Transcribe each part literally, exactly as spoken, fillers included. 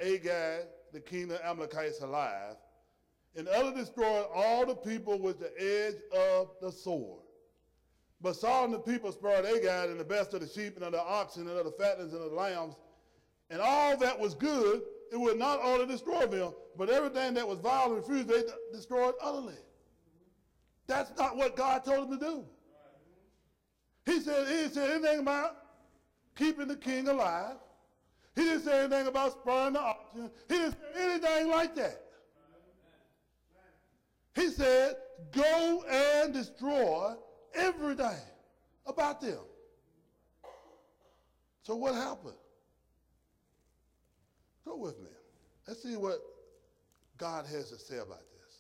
Agag, the king of Amalekites, alive, and utterly destroyed all the people with the edge of the sword. But Saul and the people spared Agag and the best of the sheep and of the oxen and of the fatlings and of the lambs, and all that was good. It would not only destroy them, but everything that was vile and refused, they destroyed utterly. That's not what God told him to do. He said, he didn't say anything about keeping the king alive. He didn't say anything about sparing the oxen. He didn't say anything like that. He said, go and destroy everything about them. So what happened? Go with me. Let's see what God has to say about this.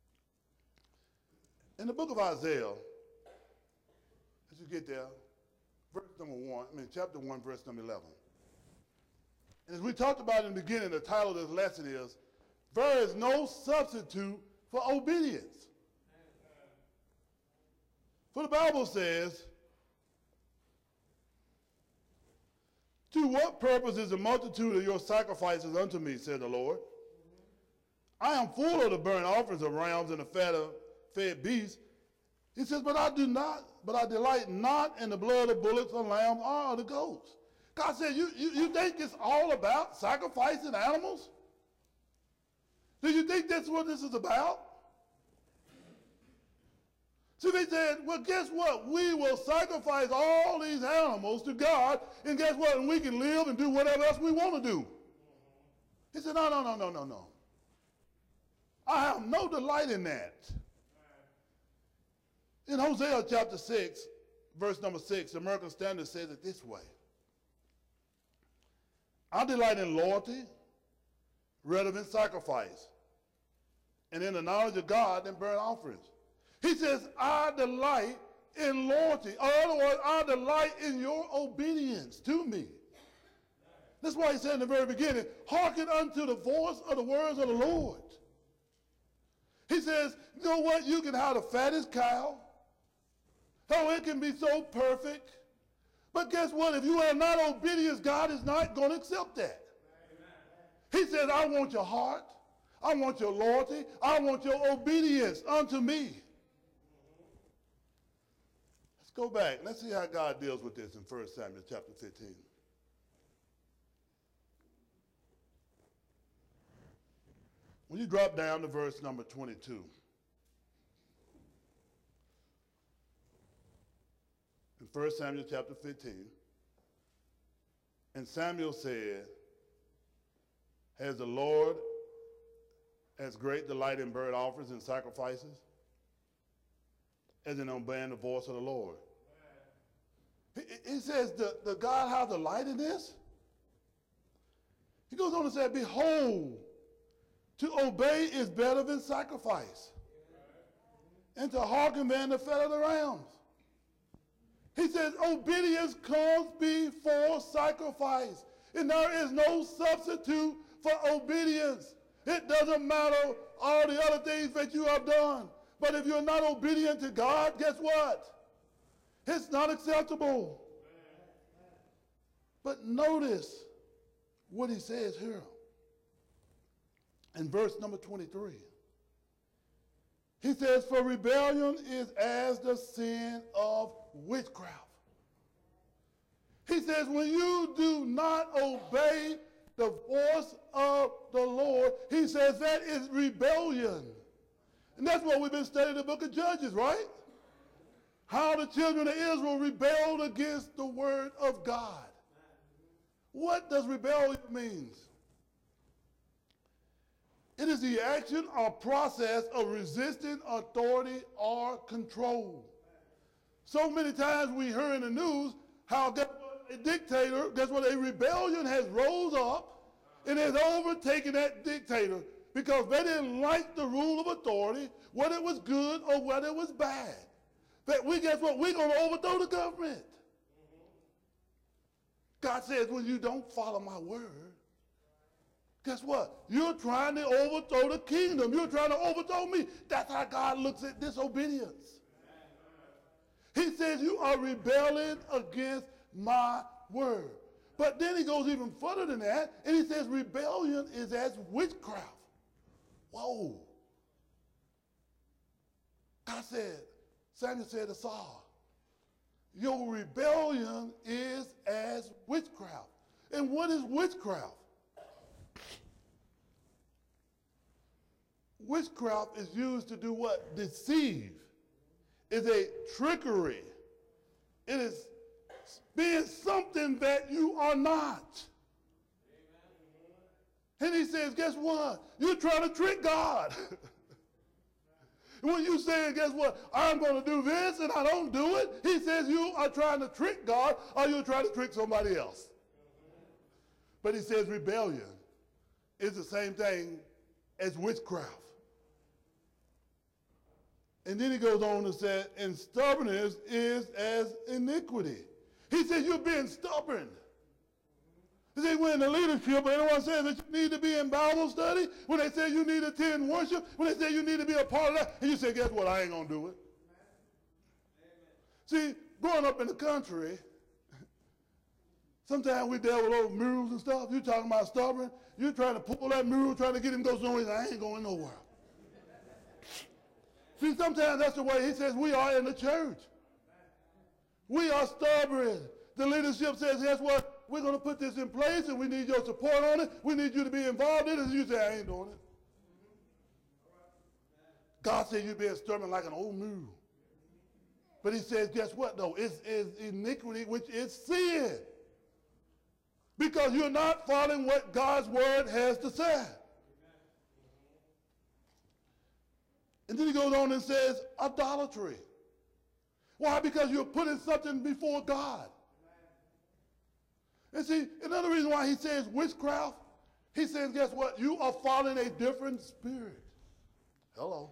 In the book of Isaiah, as you get there, verse number one, I mean chapter one, verse number eleven. And as we talked about in the beginning, the title of this lesson is, there is no substitute for obedience. For the Bible says, to what purpose is the multitude of your sacrifices unto me, said the Lord? I am full of the burnt offerings of rams and the fat of fed beasts. He says, but I do not, but I delight not in the blood of bullocks or lambs or the goats. God said, you, you, you think it's all about sacrificing animals? Do you think that's what this is about? So they said, well, guess what? We will sacrifice all these animals to God, and guess what? And we can live and do whatever else we want to do. He said, no, no, no, no, no, no. I have no delight in that. In Hosea chapter six, verse number six, the American Standard says it this way. I delight in loyalty rather than sacrifice, and in the knowledge of God than burnt offerings. He says, I delight in loyalty. In other words, I delight in your obedience to me. That's why he said in the very beginning, hearken unto the voice of the words of the Lord. He says, you know what? You can have the fattest cow. Oh, it can be so perfect. But guess what? If you are not obedient, God is not going to accept that. He says, I want your heart. I want your loyalty. I want your obedience unto me. Let's go back. Let's see how God deals with this in First Samuel chapter fifteen. When you drop down to verse number twenty-two. In First Samuel chapter fifteen. And Samuel said, has the Lord as great delight in burnt offerings and sacrifices as in obeying the voice of the Lord? He, he says, the, the God has delight in this? He goes on to say, behold, to obey is better than sacrifice, and to hearken than the fat of the rams. He says, obedience comes before sacrifice, and there is no substitute for obedience. It doesn't matter all the other things that you have done, but if you're not obedient to God, guess what? It's not acceptable. But notice what he says here. In verse number twenty-three, he says, for rebellion is as the sin of witchcraft. He says, when you do not obey the voice of the Lord, he says that is rebellion. And that's what we've been studying in the book of Judges, right? How the children of Israel rebelled against the word of God. What does rebellion mean? It is the action or process of resisting authority or control. So many times we hear in the news how a dictator, guess what, a rebellion has rose up and has overtaken that dictator because they didn't like the rule of authority, whether it was good or whether it was bad. That we, guess what, we're going to overthrow the government. God says, when you don't follow my word, guess what? You're trying to overthrow the kingdom. You're trying to overthrow me. That's how God looks at disobedience. He says you are rebelling against my word. But then he goes even further than that, and he says rebellion is as witchcraft. Whoa. God said, Samuel said to Saul, your rebellion is as witchcraft. And what is witchcraft? Witchcraft is used to do what? Deceive. It's a trickery. It is being something that you are not. Amen. And he says, guess what? You're trying to trick God. When you say, guess what? I'm going to do this and I don't do it, he says you are trying to trick God or you're trying to trick somebody else. But he says rebellion is the same thing as witchcraft. And then he goes on and says, and stubbornness is as iniquity. He says you're being stubborn. He says when in the leadership, anyone says that you need to be in Bible study, when they say you need to attend worship, when they say you need to be a part of that, and you say, guess what, I ain't going to do it. Amen. See, growing up in the country, sometimes we deal with old mules and stuff. You're talking about stubborn. You're trying to pull that mule, trying to get him to go somewhere. I ain't going nowhere. See, sometimes that's the way he says we are in the church. We are stubborn. The leadership says, guess what? We're going to put this in place and we need your support on it. We need you to be involved in it. And you say, I ain't doing it. God said you're being stubborn like an old mule. But he says, guess what, though? It's, it's iniquity, which is sin. Because you're not following what God's word has to say. And then he goes on and says, idolatry. Why? Because you're putting something before God. And see, another reason why he says witchcraft, he says, guess what? You are following a different spirit. Hello.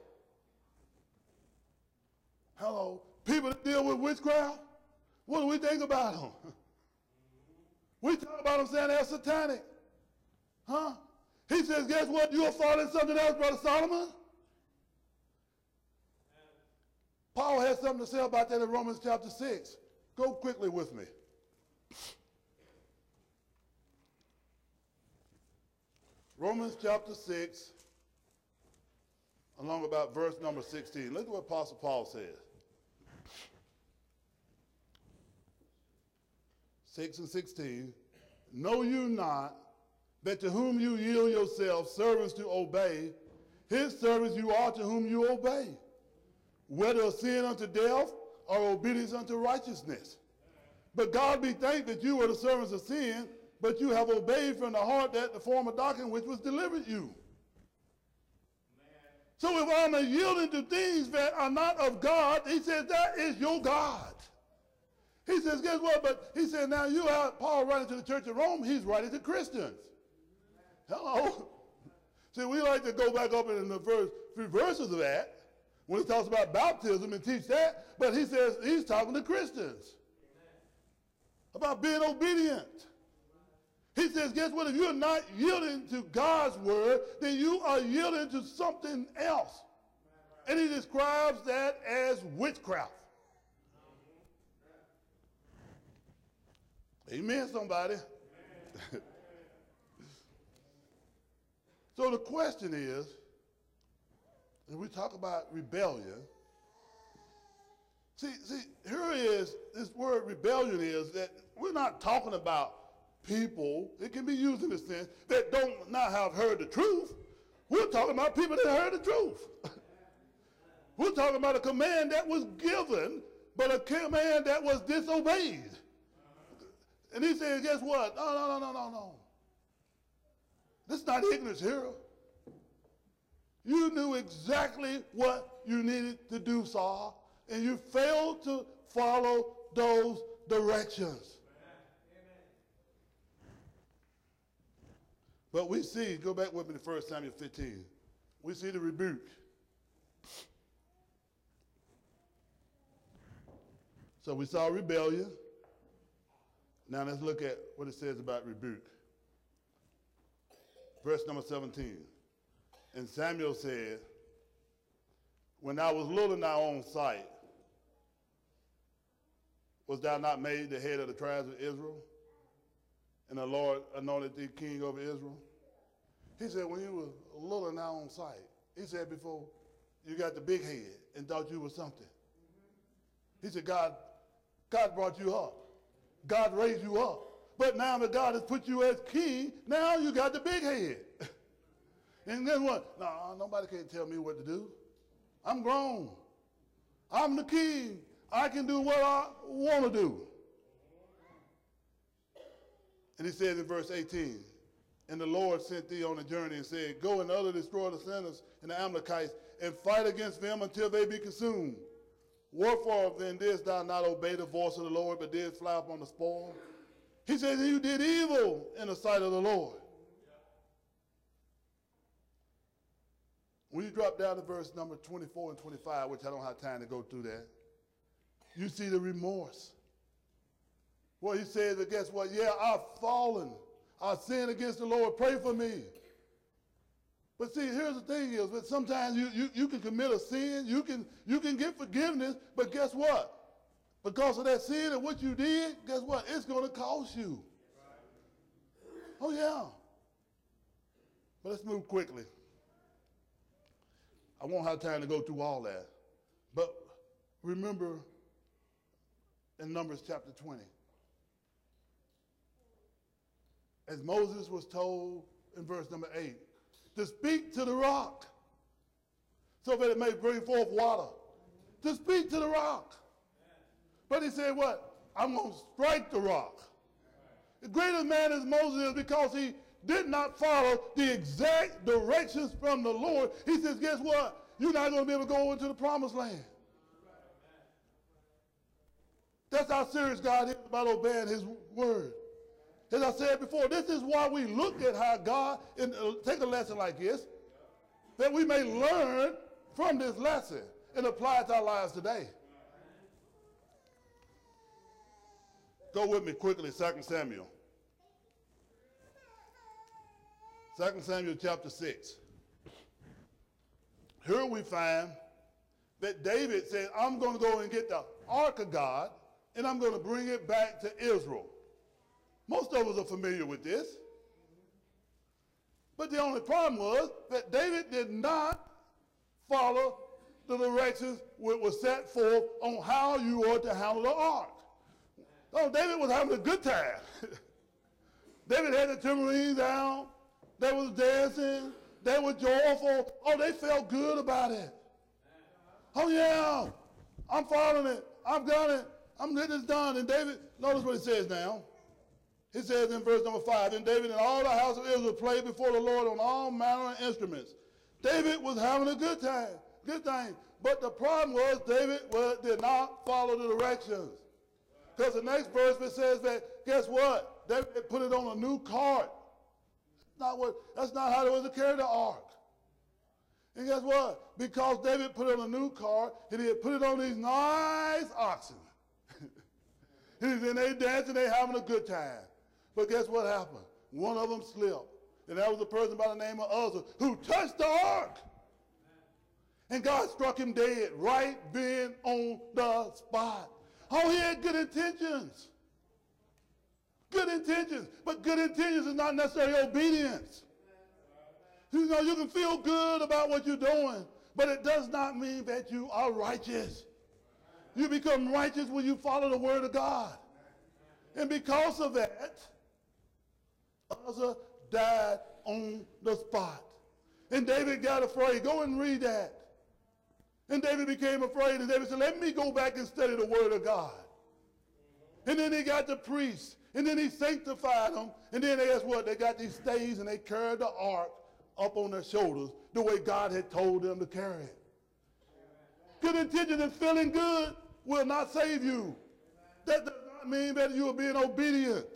Hello. People that deal with witchcraft, what do we think about them? We talk about them saying they're satanic. Huh? He says, guess what? You are following something else, Brother Solomon? Paul has something to say about that in Romans chapter six. Go quickly with me. Romans chapter six, along about verse number sixteen. Look at what Apostle Paul says. six and sixteen. Know you not that to whom you yield yourselves servants to obey, his servants you are to whom you obey, whether of sin unto death or obedience unto righteousness. But God be thanked that you were the servants of sin, but you have obeyed from the heart that the form of doctrine which was delivered you. Amen. So if I'm yielding to things that are not of God, he says that is your God. He says, guess what? But he said, now you are, Paul writing to the church of Rome, he's writing to Christians. Hello. See, we like to go back up in the first few verses of that when he talks about baptism and teach that, but he says he's talking to Christians about being obedient. He says, guess what? If you're not yielding to God's word, then you are yielding to something else. And he describes that as witchcraft. Amen, somebody. So the question is, when we talk about rebellion, see, see, here is, this word rebellion is that we're not talking about people, it can be used in a sense, that don't not have heard the truth. We're talking about people that heard the truth. We're talking about a command that was given, but a command that was disobeyed. And he said, guess what? No, no, no, no, no, no. This is not ignorance here. You knew exactly what you needed to do, Saul, and you failed to follow those directions. But we see, go back with me to First Samuel fifteen. We see the rebuke. So we saw rebellion. Now let's look at what it says about rebuke. Verse number seventeen. And Samuel said, when thou was little in thy own sight, was thou not made the head of the tribes of Israel? and the Lord anointed thee king over Israel? He said, when you were a little now on sight. He said, before you got the big head and thought you were something. He said, God, God brought you up. God raised you up. But now that God has put you as king, now you got the big head. And then what? No, nobody can tell me what to do. I'm grown. I'm the king. I can do what I want to do. And he says in verse eighteen, and the Lord sent thee on a journey and said, go and utterly destroy the sinners and the Amalekites and fight against them until they be consumed. Wherefore then didst thou not obey the voice of the Lord, but didst fly upon the spoil? He says, you did evil in the sight of the Lord. When you drop down to verse number twenty-four and twenty-five, which I don't have time to go through that, you see the remorse. Well, he says that, guess what? Yeah, I've fallen. I've sinned against the Lord. Pray for me. But see, here's the thing is that sometimes you, you, you can commit a sin. You can, you can get forgiveness, but guess what? Because of that sin and what you did, guess what? It's going to cost you. Oh, yeah. But let's move quickly. I won't have time to go through all that. But remember in Numbers chapter twenty, as Moses was told in verse number eight, to speak to the rock so that it may bring forth water. To speak to the rock. But he said what? I'm going to strike the rock. The greatest man as Moses is because he did not follow the exact directions from the Lord. He says, guess what? You're not going to be able to go into the promised land. That's how serious God is about obeying his word. As I said before, this is why we look at how God, and uh, take a lesson like this, that we may learn from this lesson and apply it to our lives today. Go with me quickly, Second Samuel. Second Samuel chapter six. Here we find that David said, I'm going to go and get the ark of God, and I'm going to bring it back to Israel. Most of us are familiar with this. But the only problem was that David did not follow the directions which were set forth on how you ought to handle the ark. Oh, David was having a good time. David had the tambourines down. They was dancing. They were joyful. Oh, they felt good about it. Oh, yeah. I'm following it. I've got it. I'm getting this done. And David, notice what he says now. He says in verse number five, and David and all the house of Israel played before the Lord on all manner of instruments. David was having a good time, good thing. But the problem was David was, did not follow the directions. Because the next verse it says that, guess what? David put it on a new cart. That's not, what, that's not how they was to carry the ark. And guess what? Because David put it on a new cart, and he had put it on these nice oxen. And they dancing, they having a good time. But guess what happened? One of them slipped. And that was a person by the name of Uzzah who touched the ark. And God struck him dead right then on the spot. Oh, he had good intentions. Good intentions. But good intentions is not necessarily obedience. You know, you can feel good about what you're doing, but it does not mean that you are righteous. You become righteous when you follow the word of God. And because of that, Uzzah died on the spot. And David got afraid. Go and read that. And David became afraid, and David said, let me go back and study the word of God. And then he got the priests, and then he sanctified them, and then they, guess what? They got these staves, and they carried the ark up on their shoulders the way God had told them to carry it. Good intentions and feeling good will not save you. That does not mean that you are being obedient.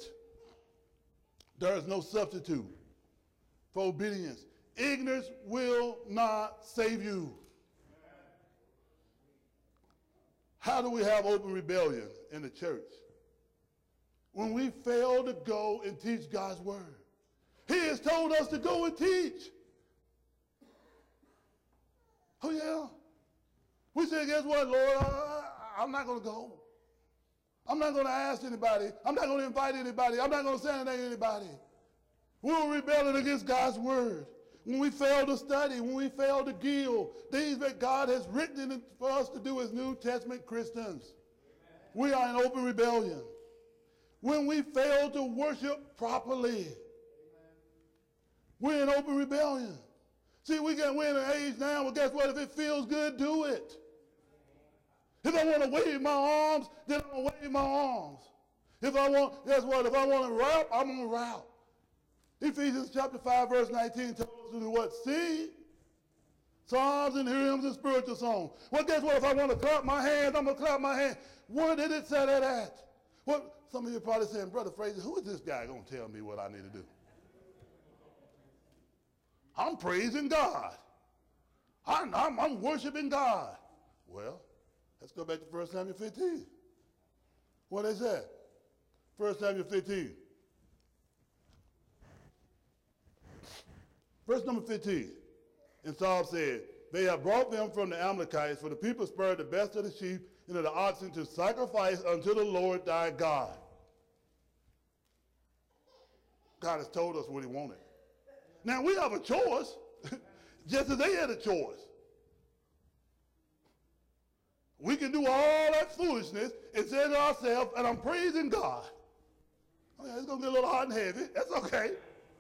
There is no substitute for obedience. Ignorance will not save you. How do we have open rebellion in the church? When we fail to go and teach God's word. He has told us to go and teach. Oh, yeah. We say, guess what, Lord? I, I'm not going to go. I'm not going to ask anybody. I'm not going to invite anybody. I'm not going to say anything to anybody. We were rebelling against God's word. When we fail to study, when we fail to give, things that God has written in for us to do as New Testament Christians. Amen. We are in open rebellion. When we fail to worship properly, amen, we're in open rebellion. See, we get, we're in an age now, well, guess what? If it feels good, do it. If I want to wave my arms, then I'm going to wave my arms. If I want, guess what? If I want to rap, I'm going to rap. Ephesians chapter five, verse nineteen tells us to do what? Sing psalms and hymns and spiritual songs. Well, guess what? If I want to clap my hands, I'm going to clap my hands. Where did it say that at? Well, some of you are probably saying, Brother Fraser, who is this guy going to tell me what I need to do? I'm praising God. I'm, I'm, I'm worshiping God. Well, let's go back to First Samuel fifteen. What is that? First Samuel fifteen. Verse number fifteen. And Saul said, they have brought them from the Amalekites, for the people spared the best of the sheep and of the oxen to sacrifice unto the Lord thy God. God has told us what he wanted. Now we have a choice, just as they had a choice. We can do all that foolishness and say to ourselves, and I'm praising God. Okay, it's going to get a little hot and heavy. That's okay.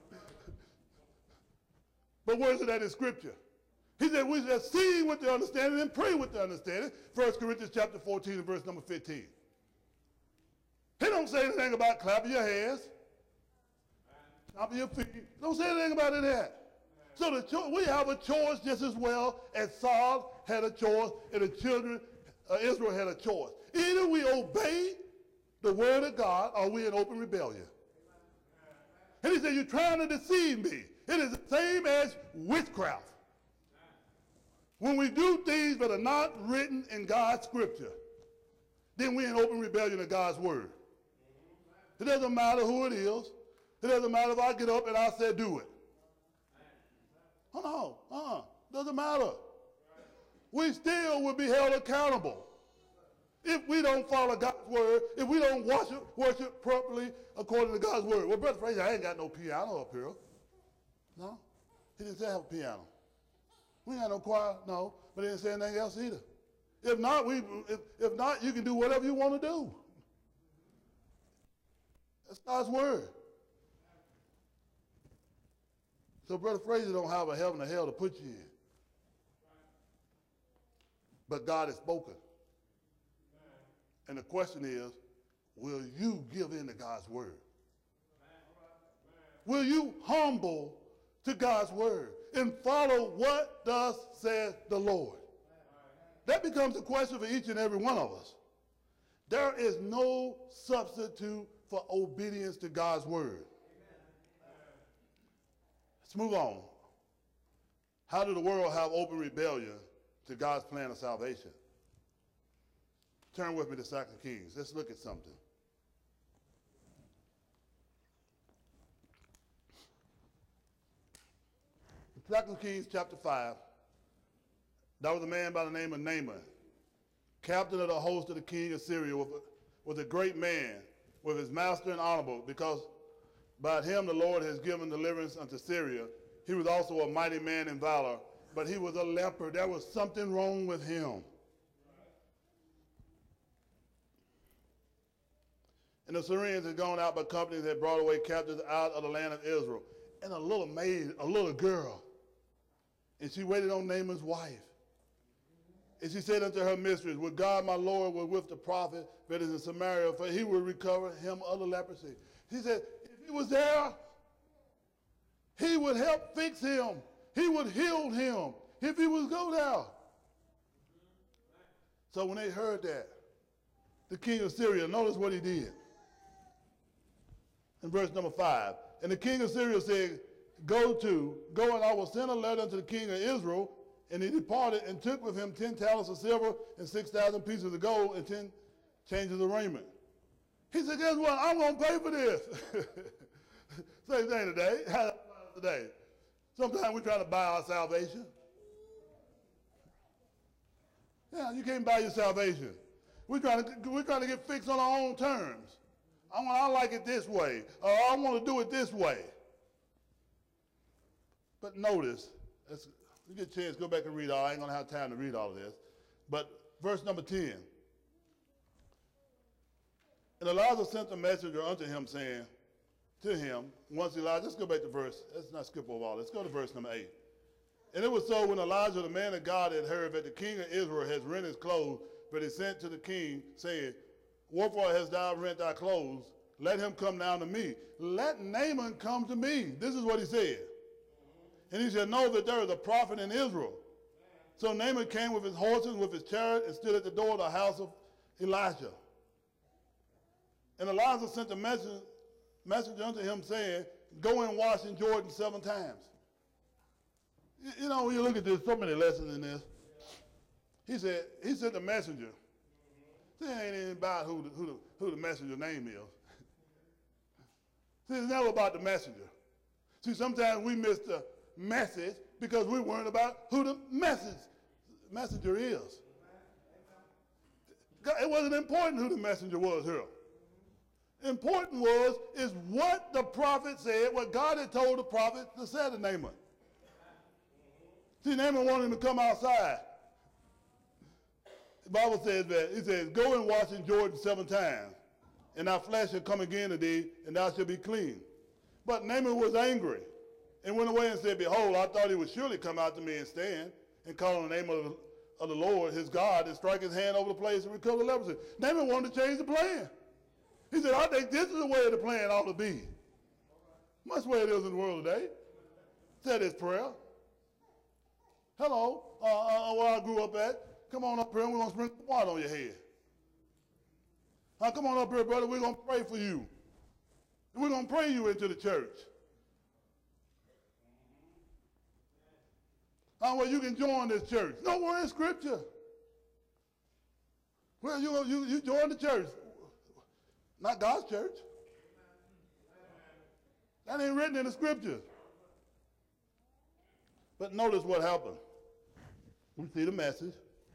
But where is it at in Scripture? He said we should sing with the understanding and pray with the understanding. First Corinthians chapter fourteen and verse number fifteen. He don't say anything about clapping your hands, stomping your feet. Don't say anything about it that. So the cho- we have a choice just as well as Saul had a choice and the children of Israel had a choice. Either we obey the word of God or we're in open rebellion. And he said, you're trying to deceive me. It is the same as witchcraft. When we do things that are not written in God's scripture, then we're in open rebellion of God's word. It doesn't matter who it is. It doesn't matter if I get up and I say do it. Oh no, uh-uh. Doesn't matter. We still will be held accountable if we don't follow God's word, if we don't worship, worship properly according to God's word. Well, Brother Fraser, I ain't got no piano up here. No, he didn't say I have a piano. We ain't got no choir, no, but he didn't say anything else either. If not, we, if, if not, you can do whatever you want to do. That's God's word. So Brother Fraser don't have a heaven or hell to put you in. But God has spoken. And the question is, will you give in to God's word? Will you humble to God's word and follow what thus says the Lord? That becomes a question for each and every one of us. There is no substitute for obedience to God's word. Let's move on. How did the world have open rebellion to God's plan of salvation? Turn with me to Second Kings. Let's look at something. Second Kings chapter five. There was a man by the name of Naaman, captain of the host of the king of Syria, was a, was a great man, with his master and honorable, because by him the Lord has given deliverance unto Syria. He was also a mighty man in valor, but he was a leper. There was something wrong with him. And the Syrians had gone out by companies that brought away captives out of the land of Israel. And a little maid, a little girl, and she waited on Naaman's wife. And she said unto her mistress, would God my Lord were with the prophet that is in Samaria, for he will recover him of the leprosy. He said, if he was there, he would help fix him. He would heal him if he was go there. So when they heard that, the king of Syria, notice what he did. In verse number five, and the king of Syria said, go to, go and I will send a letter unto the king of Israel. And he departed and took with him ten talents of silver and six thousand pieces of gold and ten changes of raiment. He said, guess what? I'm going to pay for this. Same thing today. How today? Sometimes we're trying to buy our salvation. Yeah, you can't buy your salvation. We're trying to, we're trying to get fixed on our own terms. I want, I like it this way, or I want to do it this way. But notice, let's, you get a chance, go back and read all. I ain't going to have time to read all of this. But verse number ten. And Elijah sent a messenger unto him, saying to him, once Elijah, let's go back to verse, let's not skip over all. Let's go to verse number eight. And it was so when Elijah, the man of God, had heard that the king of Israel has rent his clothes, but he sent to the king, saying, wherefore hast thou rent thy clothes? Let him come down to me. Let Naaman come to me. This is what he said. And he shall know that there is a prophet in Israel. So Naaman came with his horses, with his chariot, and stood at the door of the house of Elijah. And Elijah sent a message, messenger unto him, saying, go and wash in Jordan seven times. You, you know, when you look at this, so many lessons in this. He said, he sent a messenger. See, it ain't even about who the, who the, who the messenger's name is. See, it's never about the messenger. See, sometimes we miss the message because we weren't about who the message messenger is. It wasn't important who the messenger was here. Important was is what the prophet said, what God had told the prophet to say to Naaman. See, Naaman wanted him to come outside. The Bible says that, it says, go and wash in Jordan seven times, and thy flesh shall come again to thee, and thou shalt be clean. But Naaman was angry, and went away and said, behold, I thought he would surely come out to me and stand, and call on the name of the, of the Lord, his God, and strike his hand over the place and recover the leprosy. Naaman wanted to change the plan. He said, I think this is the way the plan ought to be. Much the way it is in the world today. Said his prayer. Hello, uh, uh, where I grew up at. Come on up here and we're going to sprinkle water on your head. Now, come on up here, brother. We're going to pray for you. And we're going to pray you into the church. Now, well, you can join this church. Nowhere in Scripture. Well, you, you, you join the church. Not God's church. That ain't written in the Scriptures. But notice what happened. We see the message.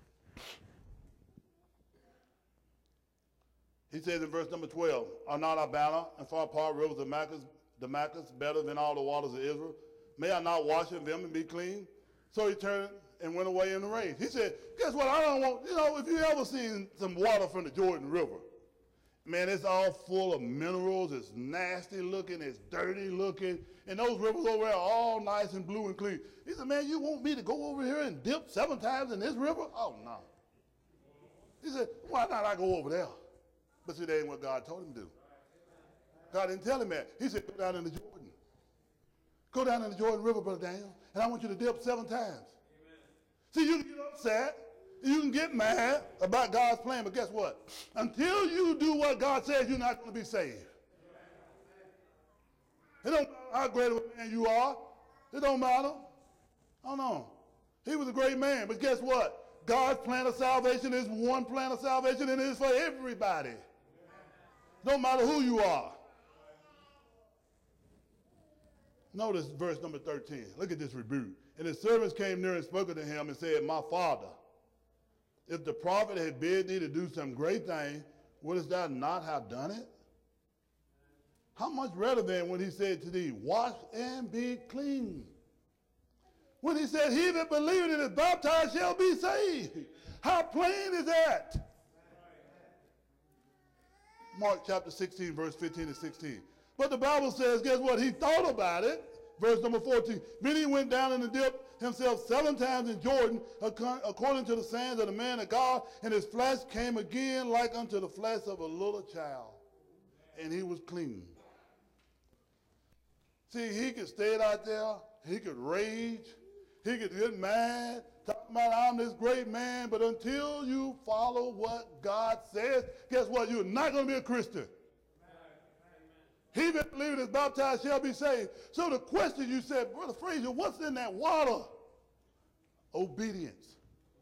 He says in verse number twelve, are not Abana and far apart rivers of Damascus, Damascus better than all the waters of Israel? May I not wash in them and be clean? So he turned and went away in the rain. He said, guess what? I don't want, you know, if you ever seen some water from the Jordan River, man, it's all full of minerals. It's nasty looking. It's dirty looking. And those rivers over there are all nice and blue and clean. He said, man, you want me to go over here and dip seven times in this river? Oh, no. He said, why not I go over there? But see, that ain't what God told him to do. God didn't tell him that. He said, go down in the Jordan. Go down in the Jordan River, Brother Daniel, and I want you to dip seven times. Amen. See, you can get upset. You can get mad about God's plan, but guess what? Until you do what God says, you're not going to be saved. It don't matter how great of a man you are. It don't matter. I don't know. He was a great man, but guess what? God's plan of salvation is one plan of salvation, and it is for everybody. No matter who you are. Notice verse number thirteen. Look at this rebuke. And his servants came near and spoke to him and said, my father, if the prophet had bid thee to do some great thing, wouldst thou not have done it? How much rather than when he said to thee, wash and be clean? When he said, he that believeth and is baptized shall be saved. How plain is that? Mark chapter sixteen, verse fifteen and sixteen. But the Bible says, guess what? He thought about it. Verse number fourteen. Then he went down in the dip himself seven times in Jordan, according to the sayings of the man of God, and his flesh came again like unto the flesh of a little child. And he was clean. See, he could stay out there. He could rage. He could get mad, talking about I'm this great man, but until you follow what God says, guess what? You're not going to be a Christian. He that believeth is baptized shall be saved. So the question you said, Brother Frazier, what's in that water? Obedience.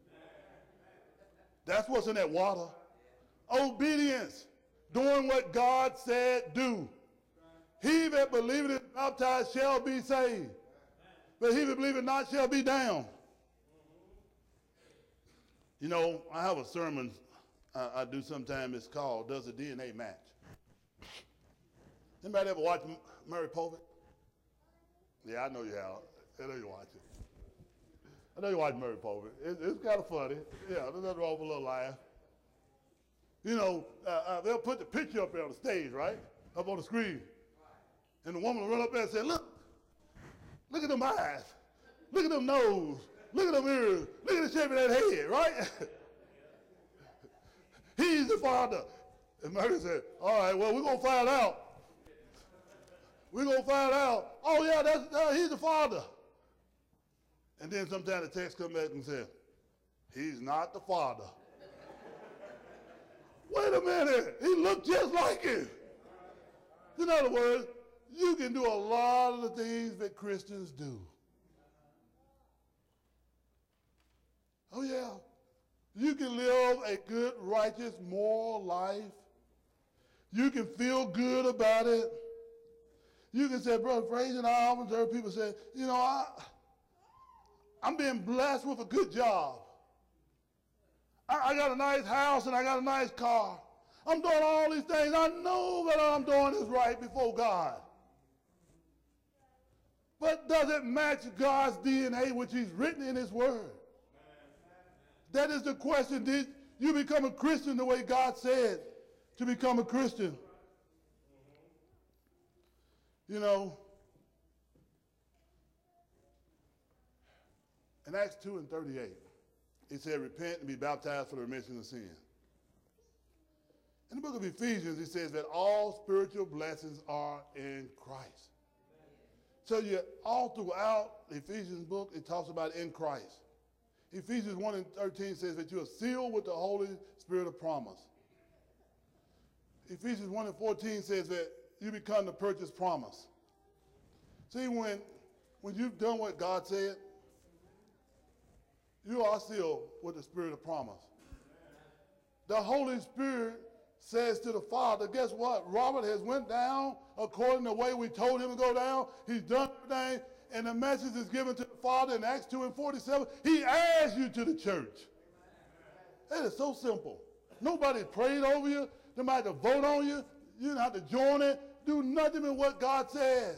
That's what's in that water. Obedience. Doing what God said do. He that believeth is baptized shall be saved. But he that believeth not shall be damned. You know, I have a sermon uh, I do sometimes. It's called Does a D N A Match? Anybody ever watch M- Maury Povich? Yeah, I know you have. I know you watch it. I know you watch Maury Povich. It, it's kind of funny. Yeah, there's nothing wrong with a little laugh. You know, uh, uh, they'll put the picture up there on the stage, right? Up on the screen. And the woman will run up there and say, look, look at them eyes. Look at them nose. Look at them ears. Look at the shape of that head, right? He's the father. And Mary said, all right, well, we're going to find out. We're going to find out. Oh, yeah, that's, uh, he's the father. And then sometimes the text comes back and says, he's not the father. Wait a minute. He looked just like him. In other words, you can do a lot of the things that Christians do. Oh, yeah. You can live a good, righteous, moral life. You can feel good about it. You can say, Brother Fraser, and I often heard people say, you know, I, I'm being blessed with a good job. I, I got a nice house and I got a nice car. I'm doing all these things. I know that I'm doing is right before God. But does it match God's D N A, which he's written in his word? That is the question. Did you become a Christian the way God said to become a Christian? You know, in Acts two and thirty-eight, it said, repent and be baptized for the remission of sin. In the book of Ephesians, it says that all spiritual blessings are in Christ. So you all throughout the Ephesians book, it talks about in Christ. Ephesians one and thirteen says that you are sealed with the Holy Spirit of promise. Ephesians one and fourteen says that you become the purchased promise. See, when, when you've done what God said, you are sealed with the Spirit of promise. The Holy Spirit says to the Father, guess what? Robert has went down according to the way we told him to go down. He's done everything. And the message is given to the Father in Acts two and forty-seven. He adds you to the church. That is so simple. Nobody prayed over you. Nobody to vote on you. You don't have to join it. Do nothing but what God said.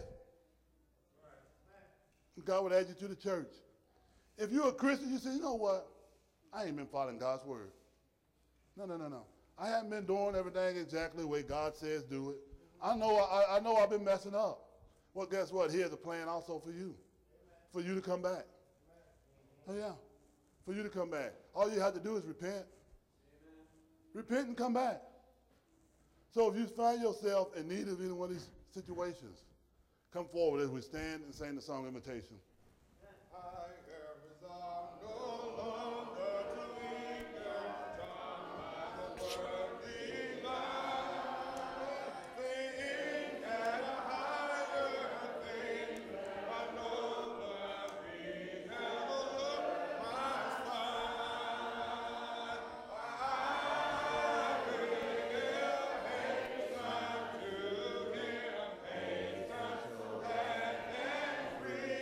God would add you to the church. If you're a Christian, you say, you know what? I ain't been following God's word. No, no, no, no. I haven't been doing everything exactly the way God says do it. I know, I, I know I've been messing up. Well, guess what? Here's a plan also for you. For you to come back. Oh, yeah. For you to come back. All you have to do is repent. Repent and come back. So if you find yourself in need of any one of these situations, come forward as we stand and sing the song Invitation. I have resolved no longer to linger by the worldly life, think at a higher thing, a nobler being ever look my side. I will hasten to him, hasten that and free.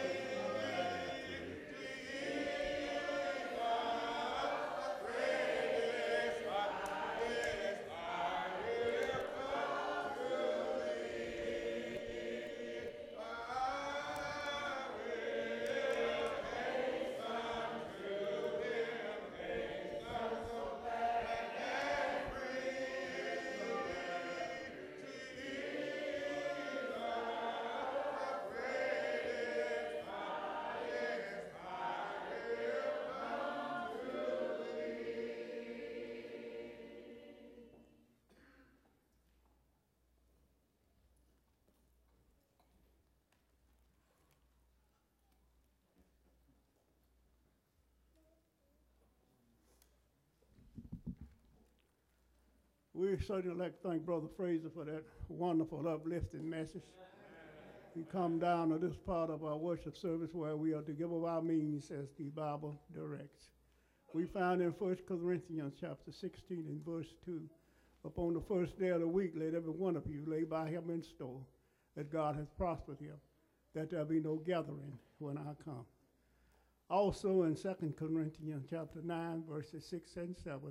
We certainly like to thank Brother Fraser for that wonderful, uplifting message. We come down to this part of our worship service where we are to give of our means as the Bible directs. We found in First Corinthians chapter sixteen and verse two, upon the first day of the week, let every one of you lay by him in store, that God has prospered him, that there be no gathering when I come. Also in Second Corinthians chapter nine, verses six and seven,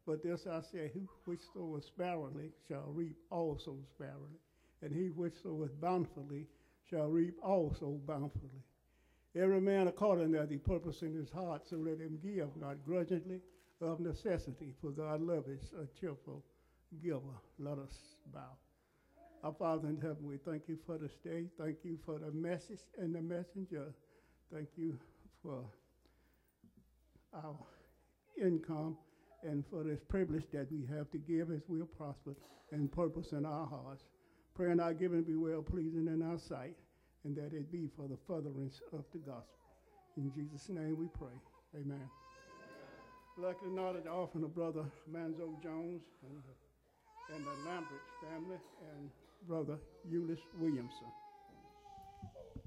But this I say, he which soweth sparingly shall reap also sparingly, and he which soweth bountifully shall reap also bountifully. Every man according as he purpose in his heart, so let him give, not grudgingly, of necessity, for God loveth a cheerful giver. Let us bow. Our Father in heaven, we thank you for this day. Thank you for the message and the messenger. Thank you for our income and for this privilege that we have to give as we are prospered and purpose in our hearts. Pray in our giving be well pleasing in our sight, and that it be for the furtherance of the gospel. In Jesus' name we pray. Amen. I'd like to acknowledge the offering of Brother Manzo Jones and the, and the Lambert family and Brother Eunice Williamson.